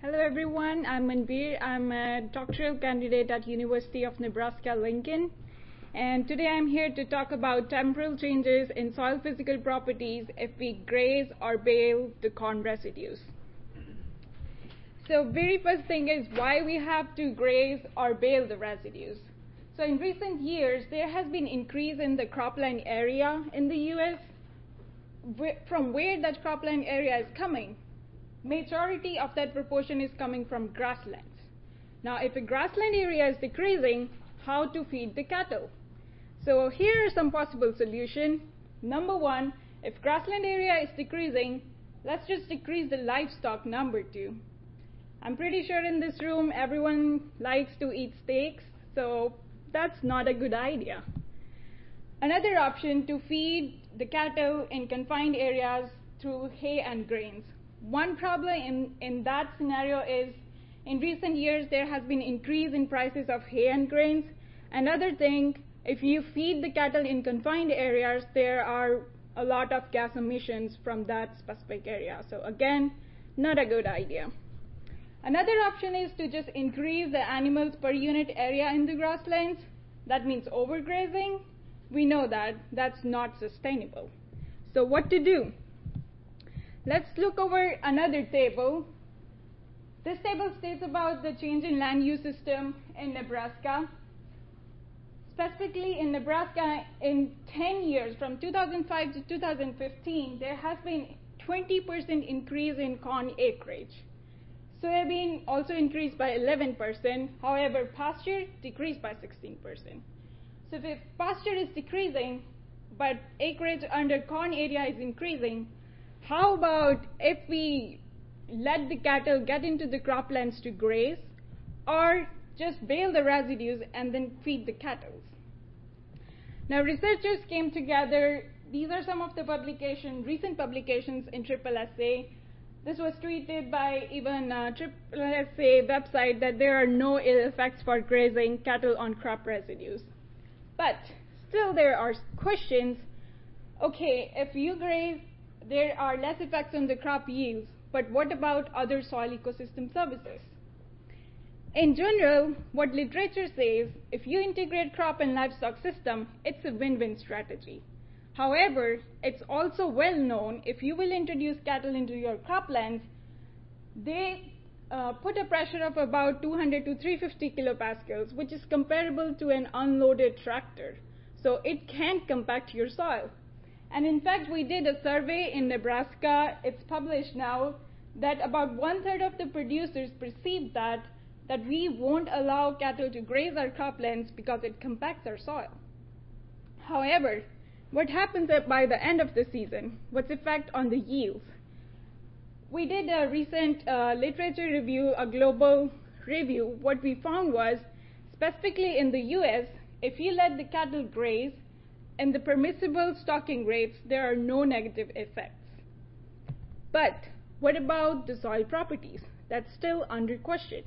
Hello everyone, I'm Manveer. I'm a doctoral candidate at University of Nebraska-Lincoln. And today I'm here to talk about temporal changes in soil physical properties if we graze or bale the corn residues. So very first thing is why we have to graze or bale the residues. So in recent years, there has been increase in the cropland area in the US. From where that cropland area is coming, majority of that proportion is coming from grasslands. Now, if a grassland area is decreasing, how to feed the cattle? So here are some possible solutions. Number one, if grassland area is decreasing, let's just decrease the livestock number too. I'm pretty sure in this room everyone likes to eat steaks, so that's not a good idea. Another option to feed the cattle in confined areas through hay and grains. One problem in that scenario is in recent years there has been increase in prices of hay and grains. Another thing, if you feed the cattle in confined areas, there are a lot of gas emissions from that specific area. So again, not a good idea. Another option is to just increase the animals per unit area in the grasslands. That means overgrazing. We know that that's not sustainable. So what to do? Let's look over another table. This table states about the change in land use system in Nebraska. Specifically in Nebraska, in 10 years, from 2005 to 2015, there has been 20% increase in corn acreage. Soybean also increased by 11%. However, pasture decreased by 16%. So if pasture is decreasing, but acreage under corn area is increasing, how about if we let the cattle get into the croplands to graze, or just bale the residues and then feed the cattle? Now, researchers came together. These are some of the recent publications in SSSA. This was tweeted by even SSSA website that there are no ill effects for grazing cattle on crop residues. But still there are questions. Okay, if you graze, there are less effects on the crop yields, but what about other soil ecosystem services? In general, what literature says, if you integrate crop and livestock system, it's a win-win strategy. However, it's also well known if you will introduce cattle into your croplands, they put a pressure of about 200 to 350 kilopascals, which is comparable to an unloaded tractor. So it can compact your soil. And in fact, we did a survey in Nebraska, it's published now, that about 1/3 of the producers perceive that we won't allow cattle to graze our croplands because it compacts our soil. However, what happens by the end of the season? What's the effect on the yields? We did a recent literature review, a global review. What we found was, specifically in the US, if you let the cattle graze, and the permissible stocking rates, there are no negative effects. But what about the soil properties? That's still under question.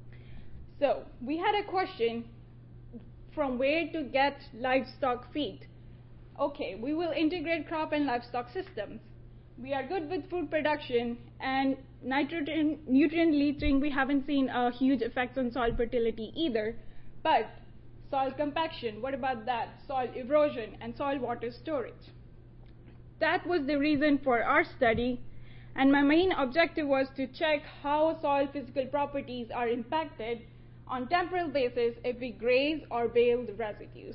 So we had a question from where to get livestock feed. Okay, we will integrate crop and livestock systems. We are good with food production and nitrogen nutrient leaching. We haven't seen a huge effect on soil fertility either. But soil compaction, what about that? Soil erosion and soil water storage. That was the reason for our study, and my main objective was to check how soil physical properties are impacted on temporal basis if we graze or bale the residues.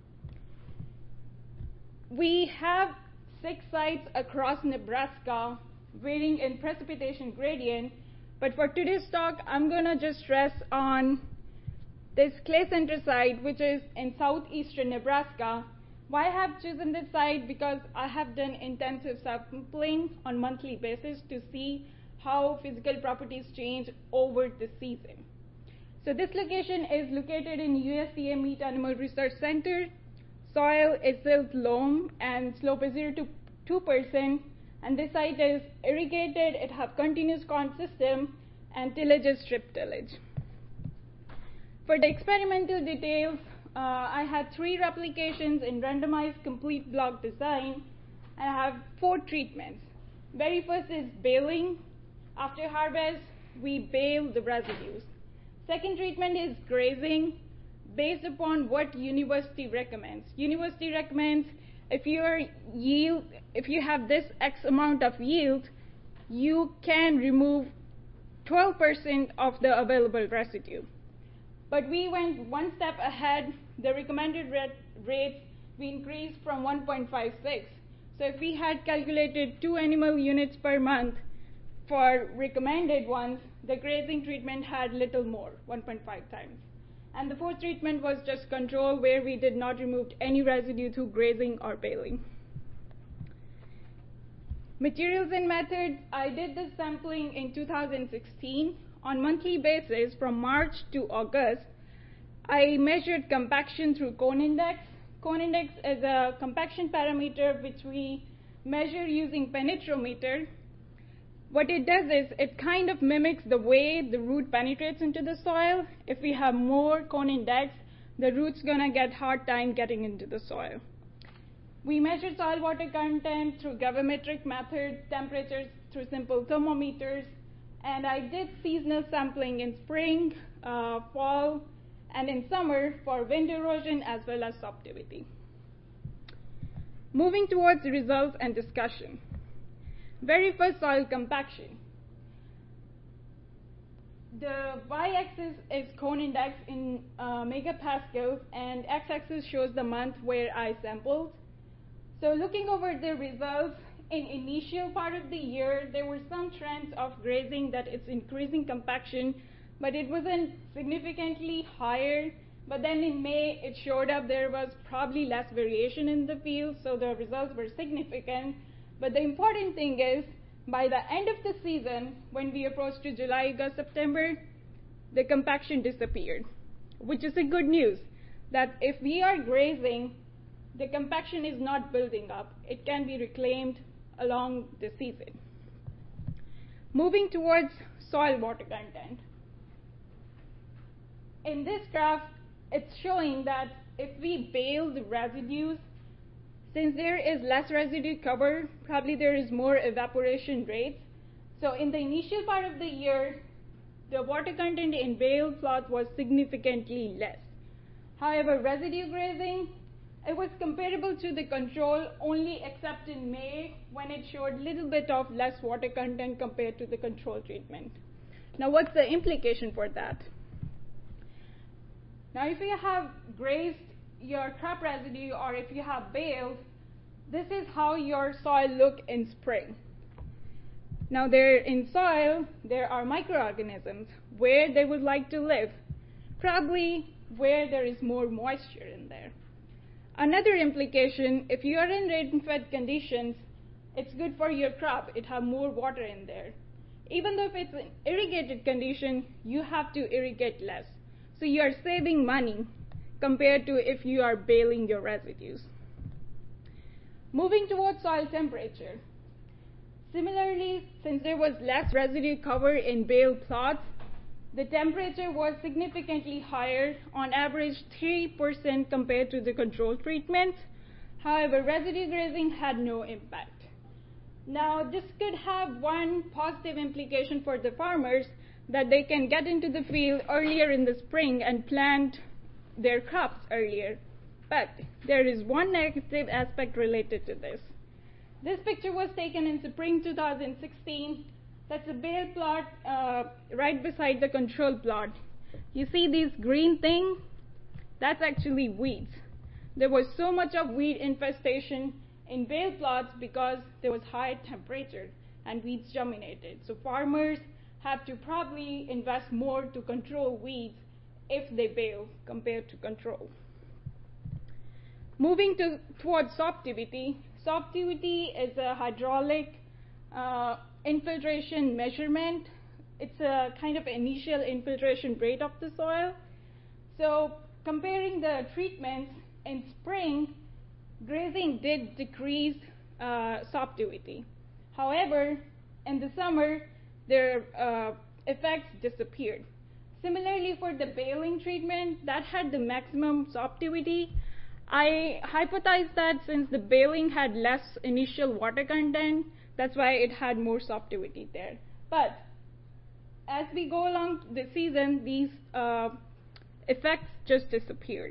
We have 6 sites across Nebraska varying in precipitation gradient, but for today's talk, I'm gonna just stress on this Clay Center site, which is in southeastern Nebraska. Why I have chosen this site? Because I have done intensive sampling on monthly basis to see how physical properties change over the season. So this location is located in USDA Meat Animal Research Center. Soil is silt loam and slope is 0 to 2%, and this site is irrigated. It has continuous corn system and tillage is strip tillage. For the experimental details, I had 3 replications in randomized complete block design, and I have 4 treatments. Very first is baling. After harvest, we bale the residues. Second treatment is grazing based upon what university recommends. University recommends if you have this X amount of yield, you can remove 12% of the available residue. But we went one step ahead. The recommended rates we increased from 1.56. So if we had calculated 2 animal units per month for recommended ones, the grazing treatment had little more, 1.5 times. And the fourth treatment was just control, where we did not remove any residue through grazing or baling. Materials and methods, I did this sampling in 2016. On monthly basis, from March to August, I measured compaction through cone index. Cone index is a compaction parameter which we measure using penetrometer. What it does is it kind of mimics the way the root penetrates into the soil. If we have more cone index, the root's gonna get hard time getting into the soil. We measured soil water content through gravimetric methods, temperatures through simple thermometers, and I did seasonal sampling in spring, fall, and in summer for wind erosion as well as soptivity. Moving towards results and discussion. Very first, soil compaction. The y-axis is cone index in megapascals, and x-axis shows the month where I sampled. So looking over the results, in initial part of the year, there were some trends of grazing that it's increasing compaction, but it wasn't significantly higher. But then in May, it showed up there was probably less variation in the field, so the results were significant. But the important thing is, by the end of the season, when we approached to July, August, September, the compaction disappeared, which is a good news, that if we are grazing, the compaction is not building up. It can be reclaimed along the season. Moving towards soil water content. In this graph, it's showing that if we bale the residues, since there is less residue cover, probably there is more evaporation rates. So in the initial part of the year, the water content in baled plots was significantly less. However, residue grazing, it was comparable to the control only except in May, when it showed a little bit of less water content compared to the control treatment. Now what's the implication for that? Now if you have grazed your crop residue or if you have baled, this is how your soil look in spring. Now in soil, there are microorganisms where they would like to live, probably where there is more moisture in there. Another implication, if you are in rain-fed conditions, it's good for your crop. It has more water in there. Even though if it's an irrigated condition, you have to irrigate less. So you are saving money compared to if you are baling your residues. Moving towards soil temperature. Similarly, since there was less residue cover in baled plots, the temperature was significantly higher, on average 3% compared to the control treatment. However, residue grazing had no impact. Now, this could have one positive implication for the farmers, that they can get into the field earlier in the spring and plant their crops earlier. But there is one negative aspect related to this. This picture was taken in spring 2016. That's a baled plot right beside the control plot. You see these green things? That's actually weeds. There was so much of weed infestation in baled plots because there was high temperature and weeds germinated. So farmers have to probably invest more to control weeds if they bale compared to control. Moving towards soptivity. Soptivity is a hydraulic infiltration measurement. It's a kind of initial infiltration rate of the soil. So comparing the treatments in spring, grazing did decrease soptivity. However, in the summer, their effects disappeared. Similarly, for the baling treatment, that had the maximum soptivity. I hypothesized that since the baling had less initial water content, that's why it had more soptivity there. But as we go along the season, these effects just disappeared.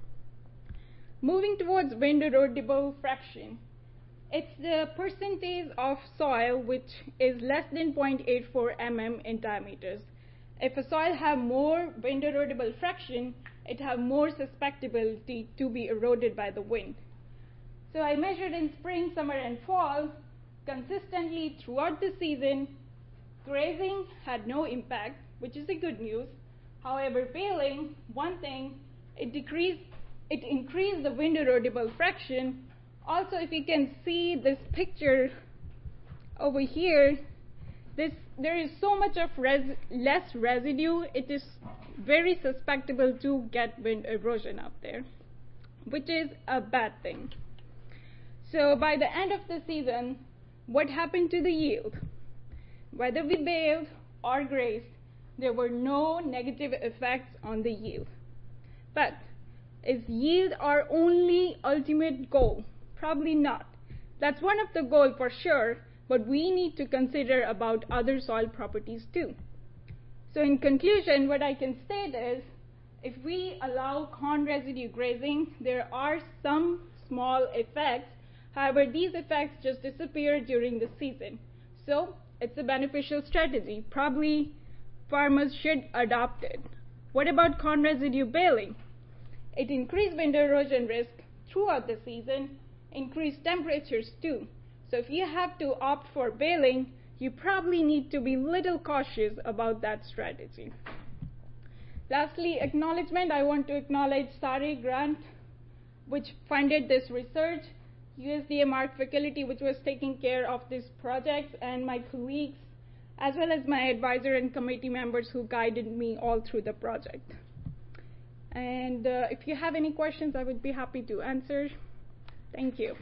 Moving towards wind erodible fraction. It's the percentage of soil which is less than 0.84 mm in diameters. If a soil have more wind erodible fraction, it have more susceptibility to be eroded by the wind. So I measured in spring, summer, and fall consistently throughout the season. Grazing had no impact, which is the good news. However, baling, one thing, it increased the wind erodible fraction. Also, if you can see this picture over here, there is so much of less residue, it is very susceptible to get wind erosion out there, which is a bad thing. So by the end of the season, what happened to the yield? Whether we baled or grazed, there were no negative effects on the yield. But is yield our only ultimate goal? Probably not. That's one of the goals for sure, but we need to consider about other soil properties too. So in conclusion, what I can state is, if we allow corn residue grazing, there are some small effects. However, these effects just disappear during the season. So it's a beneficial strategy. Probably farmers should adopt it. What about corn residue baling? It increased wind erosion risk throughout the season, increased temperatures too. So if you have to opt for baling, you probably need to be a little cautious about that strategy. Lastly, acknowledgement. I want to acknowledge SARE grant, which funded this research, USDA Mark Faculty, which was taking care of this project, and my colleagues, as well as my advisor and committee members who guided me all through the project. And if you have any questions, I would be happy to answer. Thank you.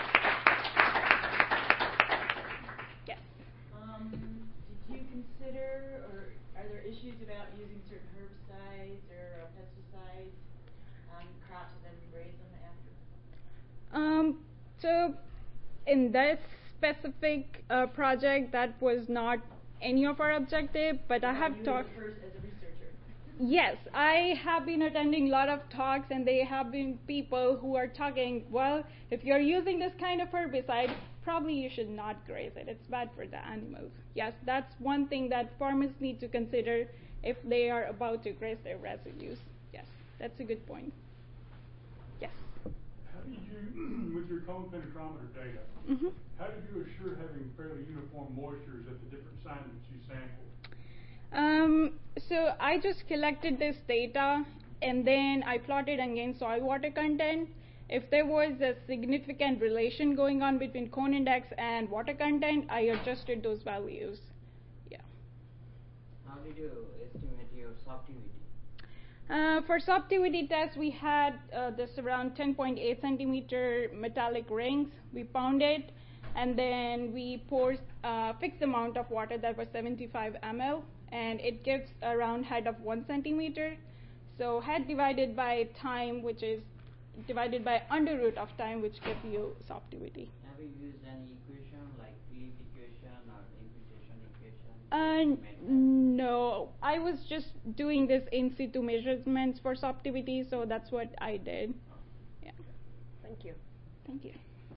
Yes. Did you consider, or are there issues about using certain herbicides or pesticides on crops and then regraze them after? So in this specific project, that was not any of our objective, but I have talked. As a researcher. Yes, I have been attending a lot of talks, and there have been people who are talking, well, if you're using this kind of herbicide, probably you should not graze it. It's bad for the animals. Yes, that's one thing that farmers need to consider if they are about to graze their residues. Yes, that's a good point. Yes. How did you, with your cone penetrometer data, how did you assure having fairly uniform moistures at the different sites that you sampled? So I just collected this data, and then I plotted against soil water content. If there was a significant relation going on between cone index and water content, I adjusted those values. Yeah. How did you estimate your softivity? For softivity test, we had this around 10.8 centimeter metallic rings. We pounded, and then we poured a fixed amount of water that was 75 ml, and it gives a round head of 1 centimeter. So head divided by time, which is divided by under root of time, which gives you softivity. Have you used any equation like Philip equation or imputation equation? No, I was just doing this in situ measurements for softivity, so that's what I did. Yeah. Thank you. Thank you.